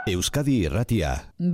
Euskadi Irratia.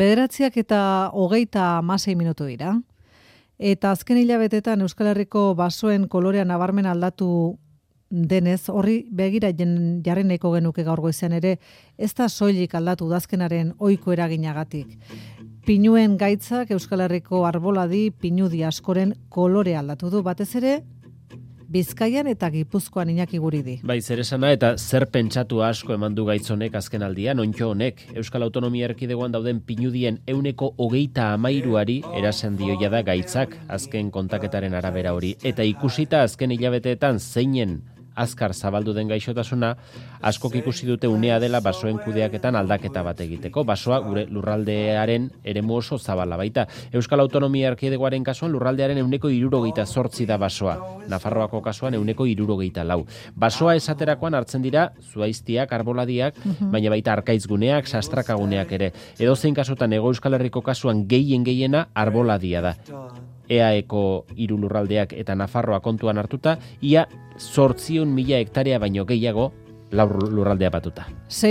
9:26 minutu dira. Eta azken hilabetetan Euskal Herriko basoen kolorea nabarmen aldatu denez, horri begira jarri nahiko genuke gaur goizean ere, ez da soilik aldatu udazkenaren ohiko eraginagatik. Pinuen gaitzak Euskal Herriko arboladi, pinudi askoren kolore aldatu du, batez ere Bizkaian eta Gipuzkoan Iñaki Guridi. Bai, zer esana eta zer pentsatu asko eman du gaitz honek azken aldian, ontxo honek. Euskal Autonomia Erkidegoan dauden pinudien 123ari erasen dioia da gaitzak azken kontaketaren arabera hori. Eta ikusita azken hilabeteetan zeinen azkar zabaldu den gaixotasuna, askok ikusi dute unea dela basoen kudeaketan aldaketa bat egiteko. Basoa gure lurraldearen eremu oso zabala baita. Euskal Autonomia Erkidegoaren kasuan lurraldearen 168 da basoa. Nafarroako kasuan 164. Basoa esaterakoan hartzen dira zuaiztiak, arboladiak, baina baita arkaizguneak, sastrakaguneak ere. Edozein kasutan Hego Euskal Herriko kasuan gehiena arboladia da. EAeko 3 lurraldeak eta Nafarroa kontuan hartuta, ia 800.000 hektarea baino gehiago lurraldea batuta.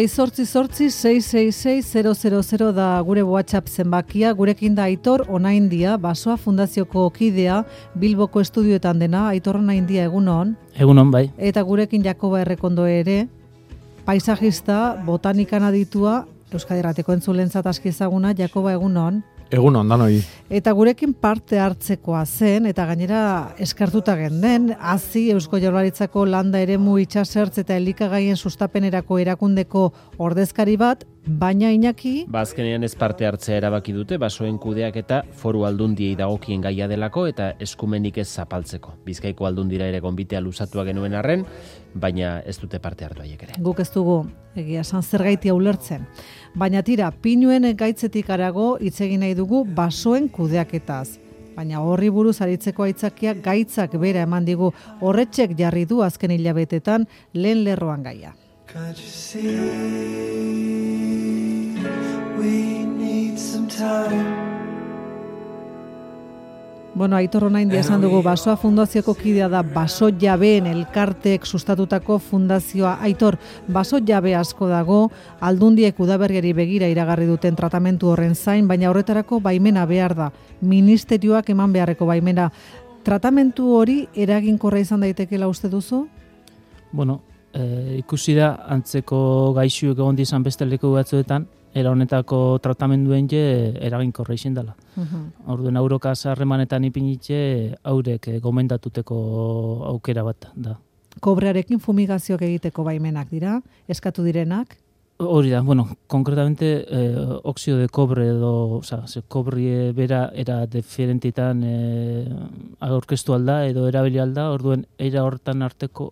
688-666-000 da gure WhatsApp zenbakia, gurekin da Aitor Onaindia, Basoa Fundazioko kidea, Bilboko estudioetan dena. Aitor Onaindia, egunon. Egunon, bai. Eta gurekin Jakoba Errekondo ere, paisajista, botanikan aditua, Euskadi Irratiko entzulentzat aski ezaguna. Jakoba, egunon. Egunon, danoi. Eta gurekin parte hartzekoa zen, eta gainera eskartuta genden, hazi Eusko Jaurlaritzako landa eremu itsasertz eta elikagaien sustapenerako erakundeko ordezkari bat, baina Iñaki... Azkenean ez parte hartzea erabaki dute, basoen kudeak eta Foru Aldundiei dagokien gaia delako eta eskumenik ez zapaltzeko. Bizkaiko Aldundira ere gonbitea luzatua genuen arren, baina ez dute parte hartu haiek ere. Guk ez dugu, egia esan zergaitia ulertzen. Baina tira, pinuen gaitzetik arago hitz egin nahi dugu basoen kudeaketaz. Baina horri buruz aritzeko aitzakia gaitzak bera eman digu, horretxek jarri du azken hilabetetan lehen lerroan gaia. Bueno, Aitor Onaindia esan dugu, Basoa Fundazioko kidea da, Baso Jabeen elkarteek sustatutako fundazioa. Aitor, baso jabe asko dago, Aldundiek udaberriari begira iragarri duten tratamentu horren zain, baina horretarako baimena behar da. Ministerioak eman beharreko baimena. Tratamentu hori eraginkorra izan daitekeela uste duzu? Bueno, ikusi da antzeko gaixuek egon dizan beste leku batzuetan, era honetako tratamenduen eraginkorra izin dela. Orduan aurokaz harremanetan ipinitxe haurek gomendatuteko aukera bat da. Kobrearekin fumigazioak egiteko baimenak dira, eskatu direnak? Hori da, bueno, konkretamente oxido de cobre edo, kobri bera era diferentitan aurkeztu alda edo erabili alda, orduan era horretan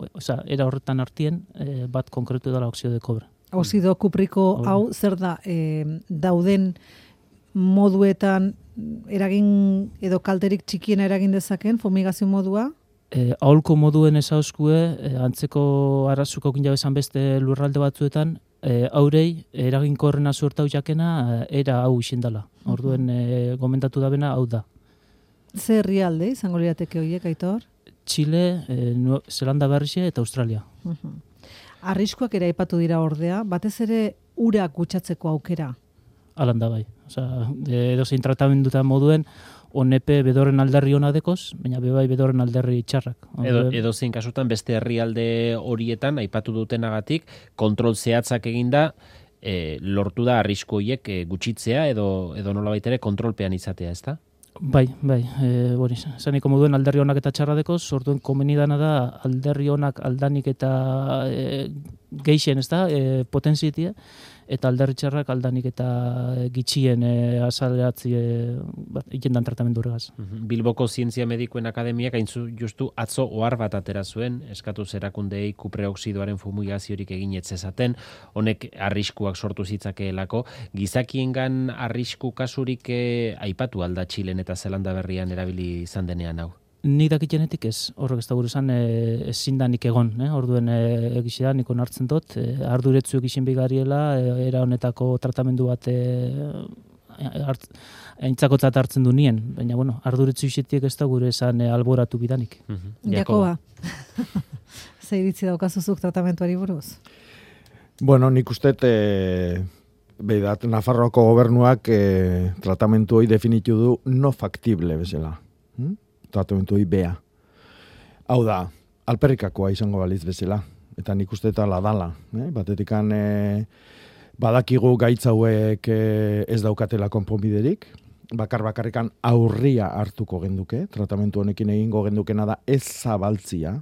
artien bat konkretu dela oxido de cobre. Oxido kupriko hau zer da, dauden moduetan eragin edo kalterik txikiena eragin dezaken fumigazio modua? Aholko moduen ezauskue, antzeko arrazuko kinjabezan beste lurralde batzuetan, aurei eraginkorrena zuertau jakena era hau isindala. Orduen gomentatu da bena hau da. Ze herrialde izango lirateke horiek, Aitor? Chile, Zelanda Berria eta Australia. Arriskuak ere aipatu dira ordea, batez ere urak gutxatzeko aukera. Alan da bai. Edozein tratamenduta moduen, onepe bedorren alderri ona dekoz, baina bebai bedorren alderri txarrak. Edozein kasutan beste herrialde horietan, aipatu dutenagatik, kontrol zehatzak eginda, lortu da arrisku horiek gutxitzea edo nolabait ere kontrolpean izatea, ezta? Bai, zaniko moduen alderri onak eta txarra dekoz, orduan komenidana da alderri onak aldanik eta geixen, ezta, potentzitia, eta alderri txarrak aldanik eta gitxien azaleratzi ikendan tratamendu horregaz. Bilboko Zientzia Medikuen Akademiak haintzu justu atzo ohar bat atera zuen, eskatu zerakundei kupreoxidoaren fumigaziorik egin etzezaten, honek arriskuak sortu zitzakeelako. Gizakiengan arrisku kasurik aipatu alda Txilen eta Zelanda Berrian erabili izan denean hau? Nik dakitenetik ez, horrek ez da gure esan ezin da nik egon, orduen egisi da, nik onartzen dut, arduretzu egizien bigariela, era honetako tratamendu bat aintzakotzat hartzen du nien, baina bueno, arduretzu izietiek ez da gure esan alboratu bidanik. Jakoba, ze iritzi daukazuzuk tratamentuari buruz? Bueno, nik uste Beidat, Nafarroako gobernuak tratamentu hori definitu du no factible bezala. Tratamentu hori bea. Hau da, alperrikakoa izango baliz bezala. Eta nik uste eta ladala. Batetikan badakigu gaitz hauek ez daukatela konponbiderik. Bakarrikan aurria hartuko genduke. Tratamentu honekin egingo gendukena da ez zabaltzia.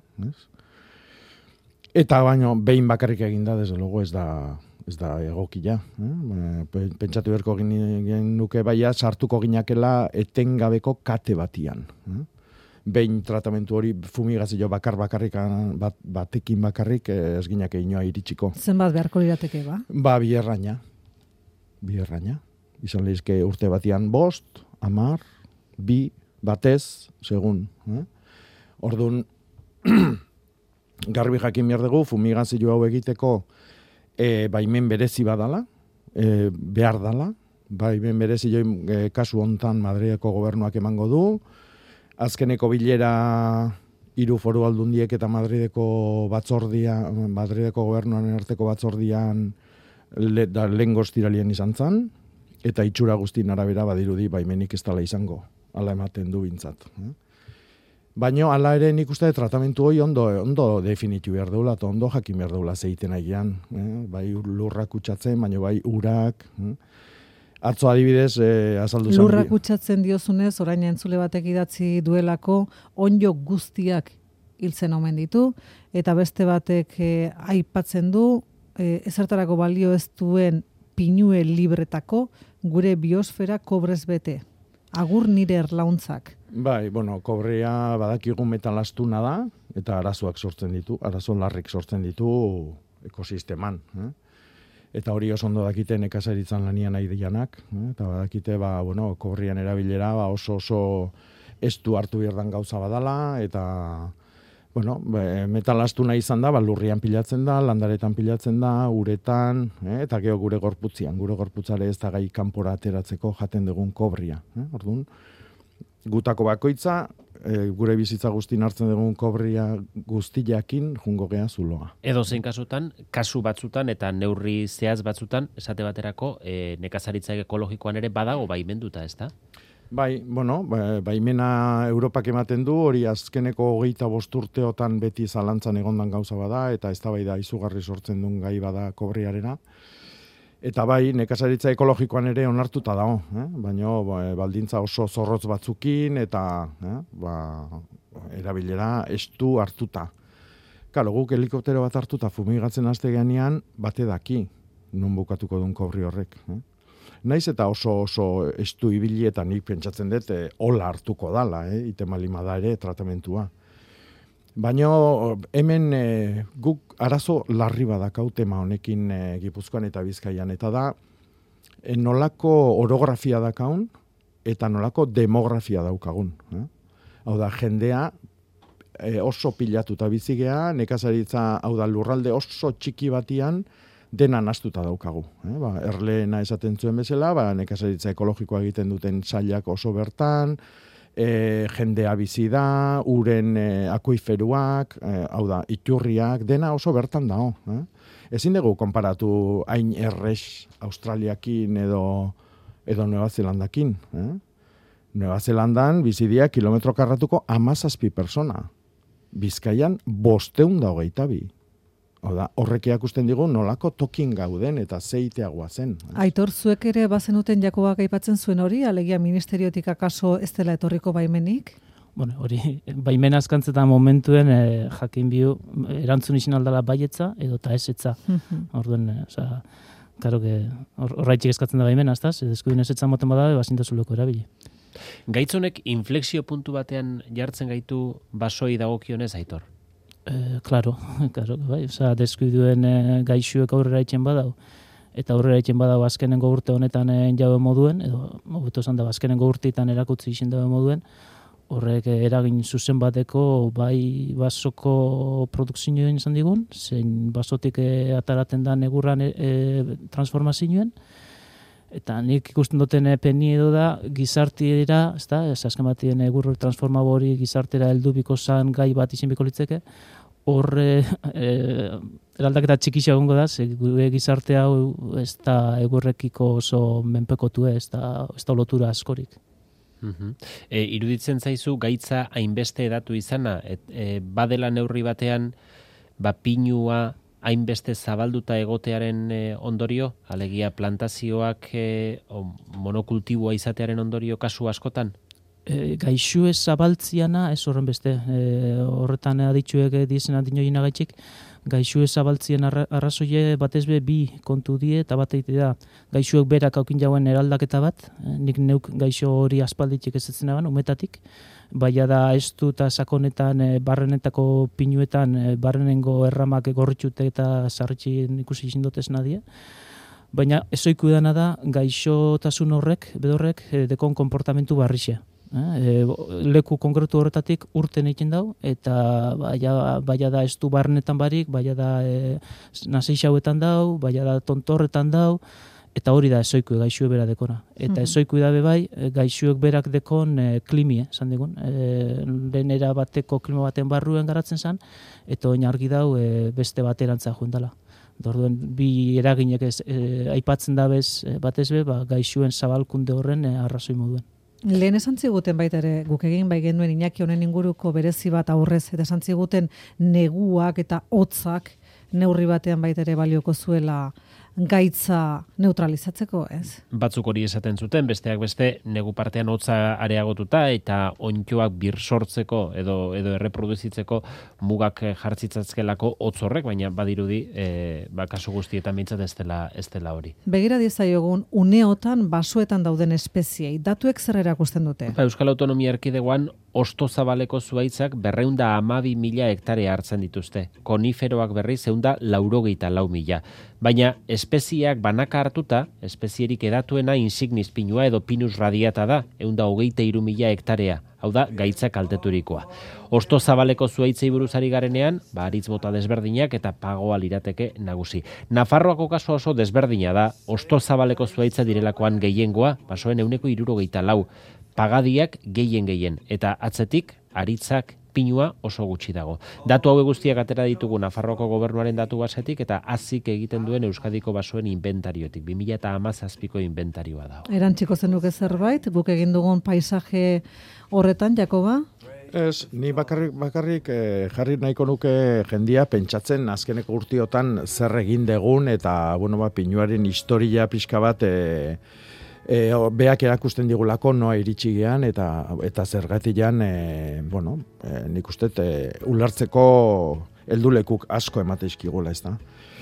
Eta baino, behin bakarrik eginda, desde logo ez da egokia. Pentsatu berko genuke baia, sartuko ginakela etengabeko kate batian. Behin tratamentu hori fumigazio batekin bakarrik ez ginake inoa iritsiko. Zenbat beharko lirateke, ba? Ba, bierraina. Izan lehizke urte batian 5, 10, 2, batez, segun. Orduan, garbi jakin behar dugu, fumigazio hau egiteko baimen berezi badala, behar dala, baimen berezi kasu hontan Madrileko gobernuak emango du, azkeneko bilera 3 foru aldundiek eta Madrileko gobernuaren arteko batzordian lehen goztiralien izan zan, eta itxura guztien arabera badirudi baimenik ez dala izango, ala ematen du bintzat. Baina, ala ere nik uste tratamentu hori ondo definitu behar deula, eta ondo jakin behar deula zeiten agian. Bai lurrak utxatzen, baina bai urak. Atzo adibidez, azaldu zan. Lurrak utxatzen diozunez, orain entzule batek idatzi duelako, onjo guztiak hiltzen omen ditu, eta beste batek aipatzen du, ezertarako balio ez duen pinue libretako, gure biosfera kobrez bete. Agur nire erlauntzak. Bai, kobrea badakigu metal astuna da, eta arazoak sortzen ditu, arazo larrik sortzen ditu ekosisteman. Eta hori oso ondo dakite nekazaritzan lanian nahi dianak, eta badakite, kobrian erabilera oso estu hartu behar gauza badala, eta metal astuna izan da, lurrian pilatzen da, landaretan pilatzen da, uretan, eta gero gure gorputzian. Gure gorputzare ez da gai kanpora ateratzeko jaten dugun kobria. Orduan, gutako bakoitza, gure bizitza guztin hartzen dugun kobria guztiakin jungo gea zuloa. Edo zein kasutan, kasu batzutan eta neurri zehaz batzutan, esate baterako, nekazaritza ekologikoan ere badago baimenduta, ez da? Bai, baimena Europak ematen du, hori azkeneko 25 urteotan beti zalantzan egondan gauza bada, eta ez da bai da izugarri sortzen duen gai bada kobriarena. Eta bai, nekazaritza ekologikoan ere onartuta dago, baina baldintza oso zorrotz batzukin, eta erabilera estu hartuta. Kalo, guk helikoptero bat hartuta fumigatzen haste geanean, bate daki, non bukatuko duen kobri horrek. Naiz eta oso estu ibilietan nik pentsatzen dut hola hartuko dala, ite malima da ere tratamentua. Baina hemen guk arazo larri badakau tema honekin Gipuzkoan eta Bizkaian, eta da nolako orografia dakaun eta nolako demografia daukagun. Hau da, jendea oso pilatuta bizigea, nekazaritza, hau da, lurralde oso txiki batian, dena nastuta daukagu. Erleena esaten zuen bezala, nekazaritza ekologikoa egiten duten sailak oso bertan, jendea bizi da, uren akuiferuak, hau da, iturriak, dena oso bertan dago. Ezin dugu konparatu hain errex Australiakin edo Nueva Zelandakin. Nueva Zelandan bizidia kilometro karratuko 17 persona. Bizkaian 522. Hau da, horrek erakusten digu nolako tokin gauden eta zeiteagoa zen. Aitor, zuek ere bazenuten Jakoak aipatzen zuen hori, alegia ministeriotik akaso ez dela etorriko baimenik? Hori, baimen azkantzetan momentuen jakin biu erantzun izin aldala baietza edo eta ezetza. Orduan, karo, horraitxik eskatzen da baimena, ez da? Eskudin ezetza moten bada, bazintazuleko erabili. Gaitzonek inflexio puntu batean jartzen gaitu basoi dagokionez, Aitor? Claro, bai, deskuiduen gaixuek aurrera itzen badau, eta aurrera itzen badau azkenengo urte honetan jaue moduen, edo hobeto esan da azkenengo urteetan erakutsi izin daue moduen, horrek eragin zuzen bateko bai basoko produkzioen izan digun, zein basotik ataraten da negurran transformazioen, eta nik ikusten duten peni edo da gizartiera, ezta, azken batien egurro transformabo hori gizartera heldu biko zan gai bat izin biko litzeke, horre eraldaketa txikisa egongo da, ze gure gizarte hau ez da egurrekiko oso menpekotu, ez da lotura askorik. Iruditzen zaizu gaitza hainbeste edatu izana, badela neurri batean pinua hainbeste zabalduta egotearen ondorio, alegia plantazioak monokultiboa izatearen ondorio kasu askotan? Gaixue zabaltziana, ez horren beste, horretan aditxuek dizen adinoina gaitxik, gaixue zabaltzien arrazoie batez bi kontu die, eta bat eite da, gaixuek berak aukin jauen eraldaketa bat, nik neuk gaixo hori aspalditxik ez etzen eban, umetatik, baina da estu eta sakonetan, barrenetako pinuetan, barrenengo erramak gorritxute eta sarritxin ikusi izindotez nadia, baina ezoiku dana da gaixotasun horrek, bedorrek, dekon konportamentu barrixea. Leku konkretu horretatik urten egiten dau, eta baina da estu barnetan barik, baina da naseixauetan dau, baina da tontorretan dau, eta hori da ezoiku gaixue bera dekona. Eta ezoiku da bai, gaixuek berak dekon klimie, esan digun. Denera bateko klima baten barruen garatzen zen, eta oin argi dau beste baterantza joendala. Orduen bi eraginek aipatzen da batez gaixuen zabalkunde horren arrazoi moduen. Lehen esan ziguten baita ere, guk egin bai genuen Iñaki honen inguruko berezi bat aurrez, eta esan ziguten neguak eta hotzak neurri batean baita ere balioko zuela gaitza neutralizatzeko, ez? Batzuk hori esaten zuten, besteak beste negu partean hotza areagotuta eta onddoak birsortzeko edo erreproduzitzeko mugak jartzitzazkelako hotz horrek, baina badirudi kasu guztietan behintzat ez dela hori. Begira diezaiogun uneotan basoetan dauden espeziei, datuek zer erakusten dute? Euskal Autonomia Erkidegoan hostozabaleko zuhaitzak 212.000 hektare hartzen dituzte. Koniferoak berriz 184.000. Baina espeziak banaka hartuta, espezierik edatuena insignis pinua edo pinus radiata da, 123.000 hektarea. Hau da, gaitza kalteturikoa. Hostozabaleko zuhaitzei buruzari garenean, aritz mota desberdinak eta pagoa lirateke nagusi. Nafarroako kasu oso desberdina da, hostozabaleko zuhaitza direlakoan gehiengoa, basoen 164. Pagadiak gehien, eta atzetik, aritzak, pinua oso gutxi dago. Datu hauek guztiak atera ditugu Nafarroako gobernuaren datu basetik eta azik egiten duen Euskadiko basoen inventariotik. 2017ko inventarioa dago. Erantziko zenuke zerbait, guk egin dugun paisaje horretan, Jakoba? Ez, ni bakarrik jarri nahiko nuke jendia pentsatzen azkeneko urtiotan zer egin degun eta pinuaren historia pixka bat beak erakusten digulako noa iritsi gean eta zergatian nik uste ulertzeko heldulekuk asko emateizkigula, ez da.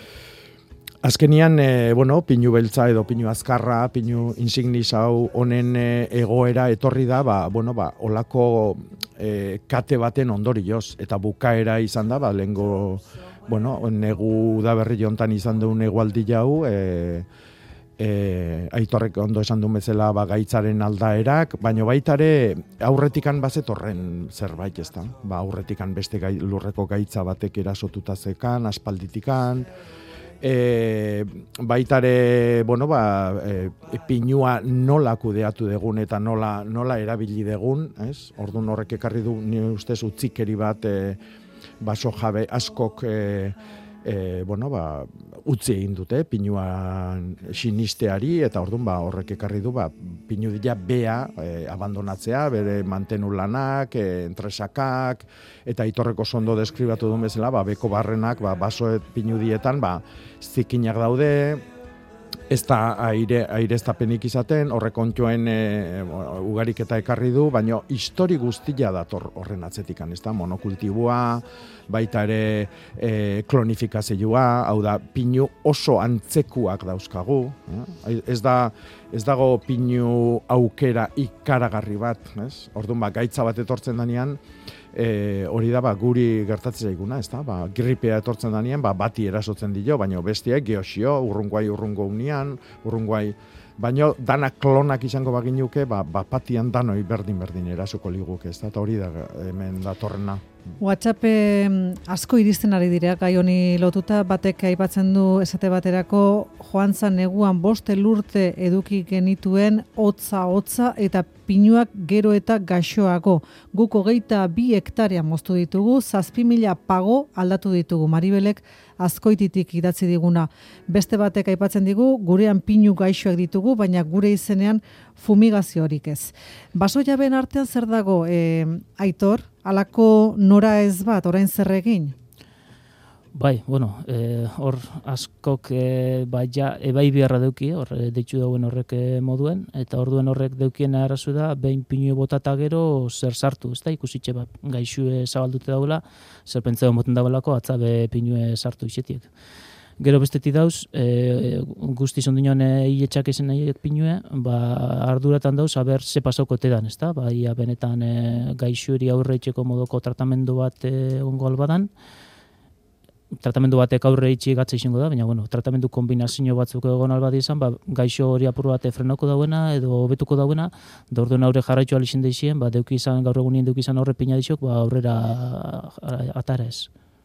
Azkenian, pinu beltza edo pinu azkarra, pinu insignis hau honen egoera etorri da, olako kate baten ondorioz, eta bukaera izan da, lehengo, negu da berri jontan izan duen egualdi jau, Aitorrek ondo esan duen bezala gaitzaren aldaerak, baina baitare aurretikan bazetorren zerbait, ez da. Aurretikan beste lurreko gaitza batek erasotuta zekan, aspalditikan, baitare, pinua nola kudeatu degun eta nola erabili degun, ez? Orduan horrek ekarri du, ni ustez utzikeri bat, baso jabe askok, utzi egin dute pinuan sinisteari eta orduan horrek ekarri du pinu dira bea abandonatzea, bere mantenu lanak, entresakak eta Aitorreko ondo deskribatu duen bezala, beko barrenak basoet pinu dietan zikinak daude, ez da aireztapenik izaten, horrek ontioen ugarik eta ekarri du, baina histori guztia dator horren atzetikan, ez da, monokultiboa, baita ere klonifikazioa, hau da, pinu oso antzekuak dauzkagu, ez dago pinu aukera ikaragarri bat, ez? Orduan, gaitza bat etortzen danean, hori da guri gertatzen zaiguna, ez da, gripea etortzen danean, bati erasotzen dio, baina bestiek geosio, urrungo unian, baina danak klonak izango baginuke, patian danoi berdin erasuko liguke, ez da, eta hori da hemen datorrena. WhatsApp asko iristen ari dira gai honi lotuta, batek aipatzen du esate baterako joan zan neguan 5 elurte eduki genituen hotza eta pinuak gero eta gaixoago. Guk 22 hektarea moztu ditugu, 7.000 pago aldatu ditugu. Maribelek Azkoititik idatzi diguna. Beste batek aipatzen digu, gurean pinu gaixoak ditugu, baina gure izenean fumigaziorik ez. Baso jabeen artean zer dago, Aitor? Halako nora ez bat, orain zer egin? Bai, bueno, hor askok ebai beharra deuki, hor deitzu dauen horrek moduen, eta orduen horrek deukien arazu da, behin pinu botata gero zer sartu, ez da, ikusitxe bat, gaixue zabaldute daula, zer pentseo moten daulako, atzabe pinue sartu isetiek. Gero bestetik dauz, guztiz ondinoan hiletxak ezen nahiek pinue, arduratan dauz, haber ze pasauko tedan, ez da, ia benetan gaixueri aurre itxeko modoko tratamendu bat ongo albadan, tratamendu batek aurre itxi gatza izango da, baina bueno, tratamendu kombinazio batzuk egon albadi izan, gaixo hori apur bate frenoko dauena edo betuko dauena, da orduen aurre jarraitu alixen deixien, deuki izan, gaur egunien deuki izan aurre pina dixok, aurrera atara ez.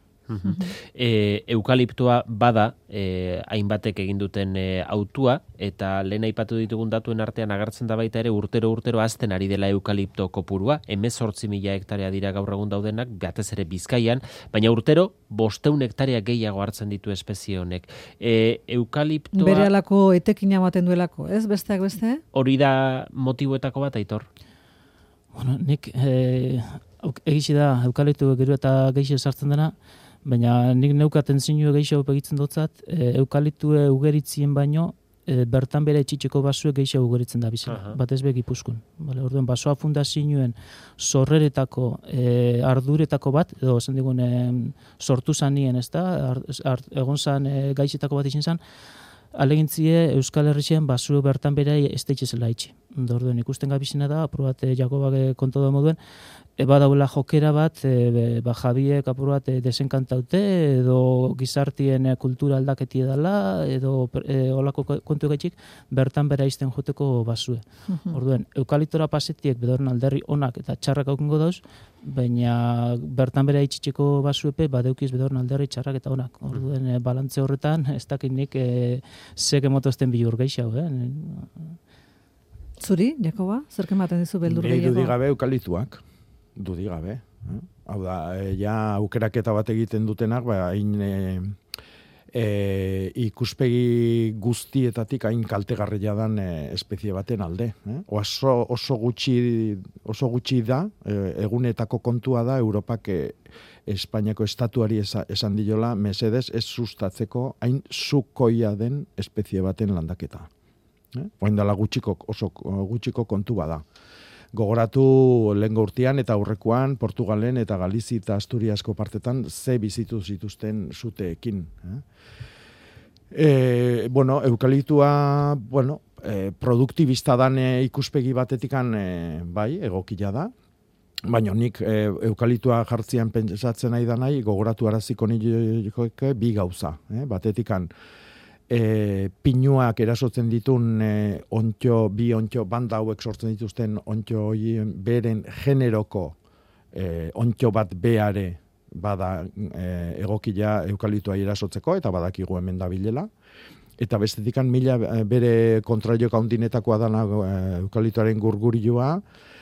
Eukaliptoa bada hainbatek egin duten autua, eta lehen aipatu ditugun datuen artean agertzen da baita ere urtero azten ari dela eukalipto kopurua, 18.000 hektarea dira gaur egun daudenak, batez ere Bizkaian, baina urtero 500 hektarea gehiago hartzen ditu espezie honek. Eukaliptoa... Bere alako etekina ematen duelako, ez? Besteak beste? Hori da motiboetako bat, Aitor? Bueno, nik egitxe da eukaliptu gero eta gehiago sartzen dena, baina nik neukaten zinue gehiago egitzen dutzat, eukaliptue ugeritzien baino, bertan bere etxitxeko basue gehiago ugeritzen da bizela, batez be Gipuzkoan. Orduen, basoa fundazioen sorreretako, arduretako bat, edo zen digun sortu zanien, ez da, egon zan gaixetako bat izin zan, alegintzie Euskal Herrixen basue bertan bere ez da itxezela itxi. Orduen, ikusten gabizena da, apur bat Jakobak konto da moduen, badaula jokera bat, jabiek apur bat desenkantaute, edo gizartien kultura aldaketi edala, edo olako kontu gaitxik, bertan bera izten joteko basue. Orduen, eukaliptora pasetiek bedoren alderri onak eta txarrak aukengo dauz, baina bertan bera itxitzeko basuepe, badeukiz bedoren alderri txarrak eta onak. Orduen, balantze horretan, ez dakinik zeke motozten bilur geixau, Zuri, Jakoba, zerken baten dizu beldur gehiago? Dudik gabe eukaliptuak. Dudik gabe. Hau da, ja aukeraketa bat egiten dutenak, hain ikuspegi guztietatik hain kaltegarria dan espezie baten alde. Oso gutxi da, egunetako kontua da, Europak Espainiako estatuari esan diola, mesedez ez sustatzeko hain zukoia den espezie baten landaketa. Oain dela oso gutxiko kontu bada. Gogoratu lehengo urtean eta aurrekoan Portugalen eta Galizi eta Asturiasko partetan ze bizitu zituzten zuteekin. Eukaliptua, produktibista dan ikuspegi batetikan bai, egokila da, baina nik eukaliptua jartzean pentsatzen nahi da nahi, gogoratu araziko nioek bi gauza. Batetikan pinuak erasotzen ditun bi ontxo, banda hauek sortzen dituzten ontxo beren generoko ontxo bat beare bada egokila eukaliptua erasotzeko, eta badakigu hemen da bilela. Eta bestetikan bere kontrailok handinetakoa dana eukaliptuaren gurgurilua,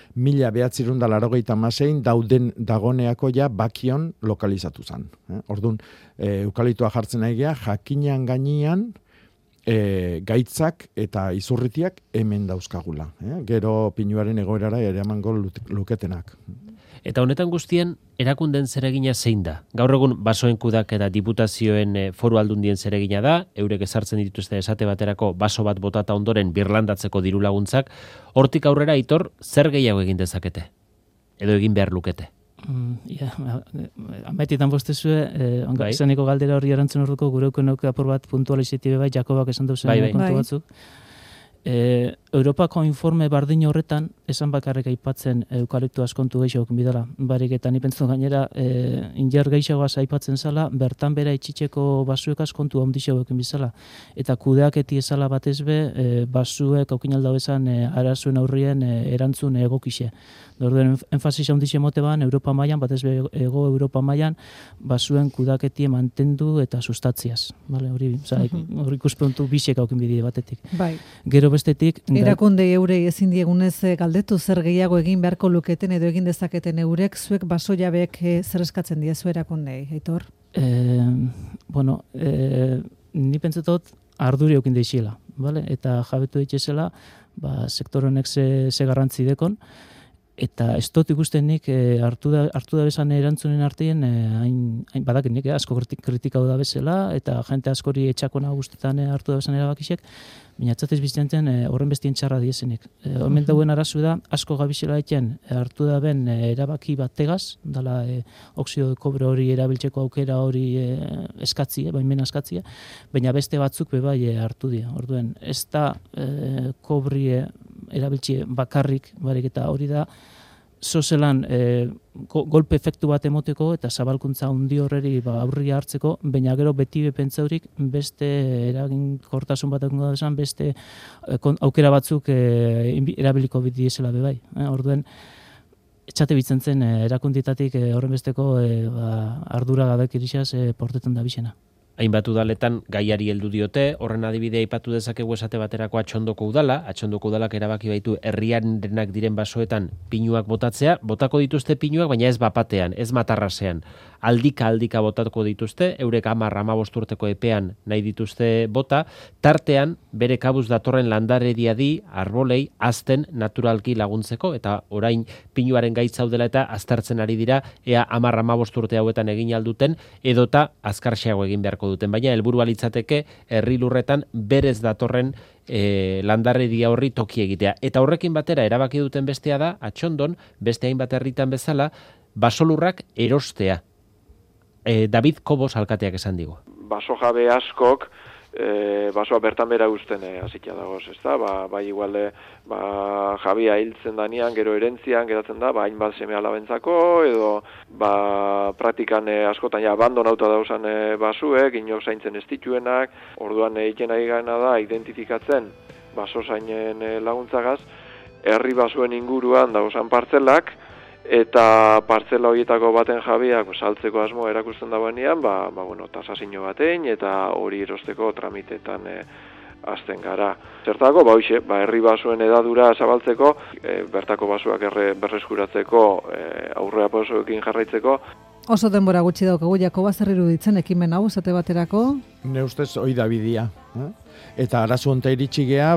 1986 dagoneako ja bakion lokalizatu zen. Orduan, eukaliptua jartzen nahi jakinan gainean gaitzak eta izurritiak hemen dauzkagula. Gero pinuaren egoerara ere emango luketenak. Eta honetan guztien, erakunden zeregina zein da? Gaur egun basoen kudak eta diputazioen foru aldundien zeregina da, eurek ezartzen dituzte esate baterako baso bat botata ondoren birlandatzeko diru laguntzak, hortik aurrera, Aitor, zer gehiago egin dezakete? Edo egin behar lukete? Ametitan bostezue, izaniko galdera horri erantzun orduko gureuko neuke apur bat puntualizetibe bai, Jakobak esan duzen kontu batzuk. Europako informe bardin horretan, esan bakarrik aipatzen eukaliptu askontu gehiago bidala. Barik eta nipentzun gainera, inger gehiagoaz aipatzen zala, bertan bera itxitzeko basuek askontu ondixo bizala. Eta kudeaketi ezala batez be, basuek aukin aldau esan arazuen aurrien erantzun egokixe. Orduen, enfasis handixe mote ban, Europa mailan, batez be ego Europa mailan, basuen kudeaketie mantendu eta sustatziaz. Vale, hori ikuspuntu bisek aukin bidide batetik. Bai. Gero bestetik... Erakunde eurei ezin diegunez galdetu zer gehiago egin beharko luketen edo egin dezaketen eurek, zuek baso jabeek zer eskatzen diezu erakundei, Aitor? Ni pentsetot arduri eukin deixila, vale? Eta jabetu ditxezela, sektor honek ze garrantzi dekon, eta ez dut ikusten nik hartu da bezan erantzunen artean hain badakin nik asko kritikau da bezala eta jente askori etxakona guztetan hartu da bezan erabakisek, baina atzatez biztentzen horren bestien txarra diezenik. Hemen dauen arazu da, asko gabizela eten hartu da ben erabaki bategaz, dala oxido de cobre hori erabiltzeko aukera hori eskatzie, baimena eskatzie, baina beste batzuk bebai hartu dira. Orduen, ez da kobri erabiltzie bakarrik, barik eta hori da, zozelan golpe efektu bat emoteko eta zabalkuntza hundi horreri aurria hartzeko, baina gero beti bepentzaurik beste eraginkortasun bat egongo da esan, beste aukera batzuk erabiliko biti esela bebai. Orduen, etxate bitzen zen erakunditatik horren besteko ardura gabek irisaz portetan da bizena. Hainbat udaletan gaiari heldu diote, horren adibidea aipatu dezakegu esate baterako Atxondoko udalak erabaki baitu herriarenak diren basoetan pinuak botatzea, botako dituzte pinuak, baina ez bapatean, ez matarrasean. Aldika botatuko dituzte, eurek 10-15 urteko epean nahi dituzte bota, tartean bere kabuz datorren landaredia di, arbolei, azten naturalki laguntzeko, eta orain pinuaren gaitzaudela eta aztertzen ari dira, ea 10-15 urte hauetan egin alduten, edota azkarxeago egin beharko duten, baina helburua litzateke herri lurretan berez datorren landaredia horri toki egitea. Eta horrekin batera erabaki duten bestea da, Atxondon, beste hainbat herritan bezala, basolurrak erostea. David Kobos alkateak esan digu. Baso jabe askok basoa bertan bera uzten hasita dagoz, ezta? Bai igualde jabia hiltzen danean, gero erentzian geratzen da, hainbat seme alabentzako edo praktikan askotan abandonauta dauzan basuek, inok zaintzen ez dituenak, orduan egiten ari gana da identifikatzen baso zainen laguntzagaz, herri basuen inguruan dauzan partzelak, eta partzela horietako baten jabiak saltzeko asmo erakusten dagoenean, tasazio batein eta hori erosteko tramitetan hasten gara. Zertako, herri basuen edadura zabaltzeko, bertako basuak berreskuratzeko, aurrea pausoekin jarraitzeko. Oso denbora gutxi daukagu, Jakoba, zer iruditzen ekimen hau esate baterako? Ne ustez hori da bidea. Eta arazo honta iritsi gea,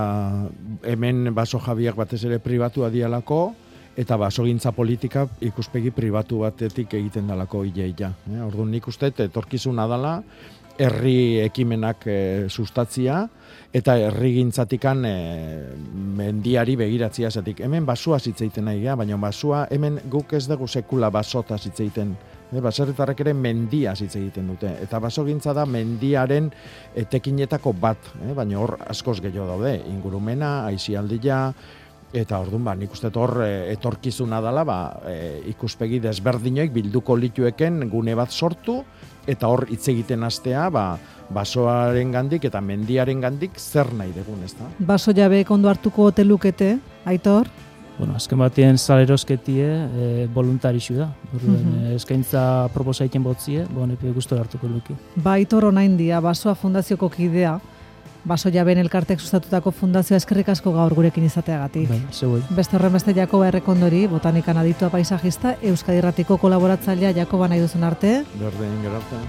hemen baso jabiak batez ere pribatua dialako, eta basogintza politika ikuspegi pribatu batetik egiten dalako ia. Orduan nik uste etorkizuna dela herri ekimenak sustatzia eta herrigintzatikan mendiari begiratzia zetik. Hemen basua zitzeiten nahi, baina basua hemen guk ez dugu sekula basota zitzeiten. Baserritarrek ere mendia hitz egiten dute. Eta basogintza da mendiaren etekinetako bat, baina hor askoz gehiago daude. Ingurumena, aisialdia, eta orduan, nik uste hor etorkizuna dela, ikuspegi desberdinoik bilduko litueken gune bat sortu, eta hor hitz egiten hastea, basoaren gandik eta mendiaren gandik zer nahi dugun, ez da? Baso jabeek ondo hartuko ote lukete, Aitor? Azken batien salerosketie voluntarixu da. Eskaintza proposaiten botzie, nepe gustora hartuko luke. Aitor onain dia, Basoa fundazioko kidea, Baso jabeen elkartek sustatutako fundazioa eskerrik asko gaur gurekin izateagatik. Zeuei. Beste horren beste Jakoba Errekondori, botanikan aditua paisajista, Euskadi Irratiko kolaboratzailea Jakoba nahi duzun arte. Berdin, gerarte.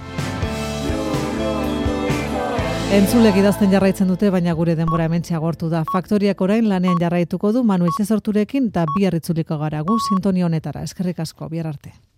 Entzulek idazten jarraitzen dute, baina gure denbora hementxe agortu da. Faktoriak orain lanean jarraituko du Manu Etxezorturekin eta bihar itzuliko gara gu sintonia honetara. Eskerrik asko, bihar arte.